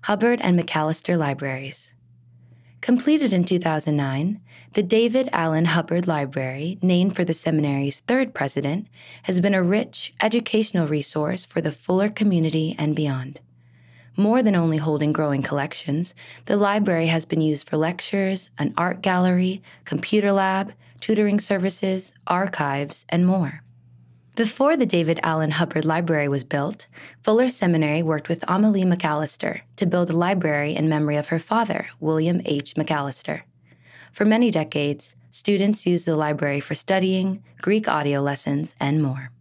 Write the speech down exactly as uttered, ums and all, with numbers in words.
Hubbard and Macalester Libraries. Completed in two thousand nine, the David Allen Hubbard Library, named for the seminary's third president, has been a rich educational resource for the Fuller community and beyond. More than only holding growing collections, the library has been used for lectures, an art gallery, computer lab, tutoring services, archives, and more. Before the David Allen Hubbard Library was built, Fuller Seminary worked with Amelie Macalester to build a library in memory of her father, William H. Macalester. For many decades, students used the library for studying, Greek audio lessons, and more.